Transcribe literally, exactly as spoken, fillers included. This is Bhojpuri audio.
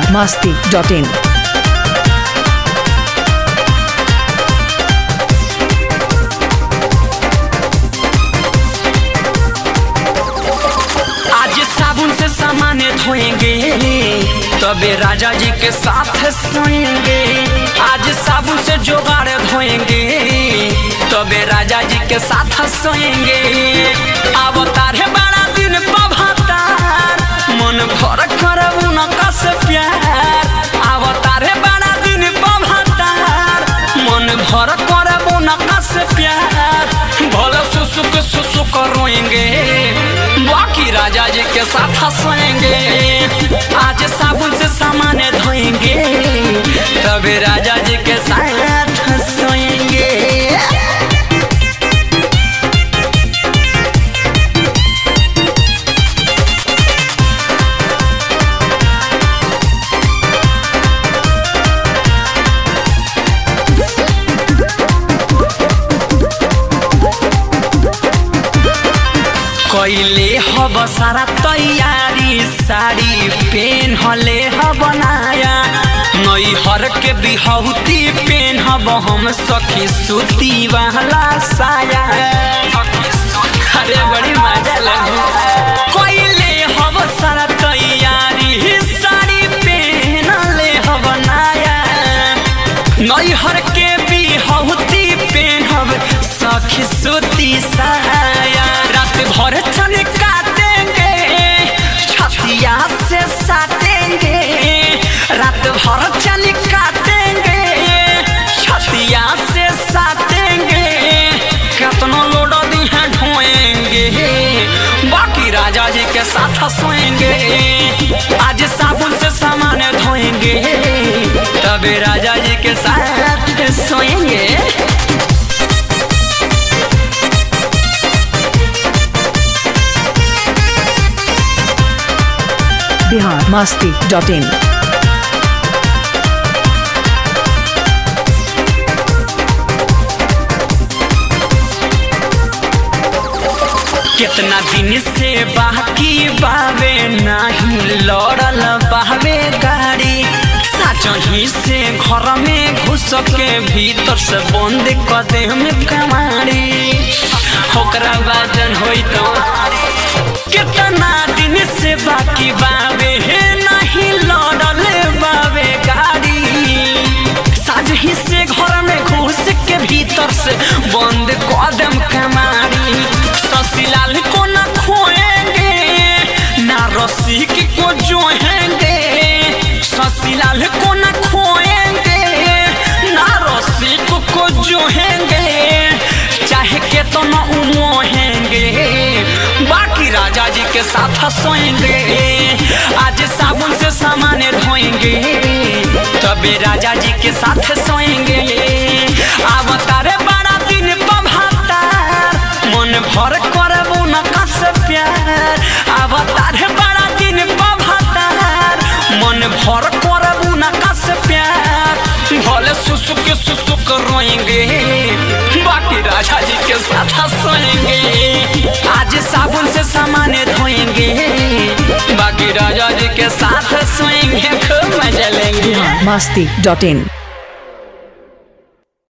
masti dot in. आज साबुन से सामान धोएंगे तबे राजा जी के साथ सोएंगे। आज साबुन से जोगाड़ धोएंगे तबे राजा जी के साथ सोएंगे। अवतार है बड़ा दिन पभातार मन भर करब उनका से प्यार। अवतार है बड़ा दिन पभातार मन भर करब उनका से प्यार। भले सुसुक सुसुक रोएंगे बाकी राजा जी के साथ सोएंगे। आज साबुन से सामान धोएंगे तबे राजा जी के साथ सोएंगे। कैले हब सारा तैयारी साड़ी पेन हले हब नया नई हर के बिहौती पेन हब हम सखी सूती वाला साया। अरे बड़ी मजा लगे कैले हब सारा तैयारी साड़ी पेन ले हब नया नई हर के बिहौती पेन हब सखी सूती साया। भर चन काटेंगे छतिया से साटेंगे रात भर चन काटेंगे छतिया से साटेंगे। कितना लोड दी है ढोएंगे बाकी राजा जी के साथ सोएंगे। आज साबुन से सामान धोएंगे तबे राजा जी के साथ सोएंगे। Bihar masti dot in. कितना दिन से बाकी बावे नहीं लड़ल बावे गाड़ी साचही से घर में घुस के भीतर से बंद कर दे में कमाड़ी होकरा बाजन होई तो। कितना दिन से बाकी बावे नहीं लड़ल बावे गाड़ी साजही से घर में घुस के भीतर से बंद कदम कमारी। ससीलाल को न खोएंगे ना रसिक को जोहेंगे। ससीलाल को न खोएंगे ना रसिक को जोहेंगे चाहे के तो न उमोहेंगे बाकी राजा जी के साथ सोएंगे। आज साबुन से सामान धोएंगे तबे राजा जी के साथ सोएंगे। अवतार बड़ा दिन पभातार मन भर करब उनका से प्यार। अवतार बड़ा दिन पभातार मन भर करब उनका से प्यार। भले सुसुक सुसुक रोएंगे बाकी राजा जी के साथ सोएंगे। आज साबुन से सामान धोएंगे बाकी राजा जी के साथ सोएंगे। खूब मजा लेंगे। Bihar masti dot in.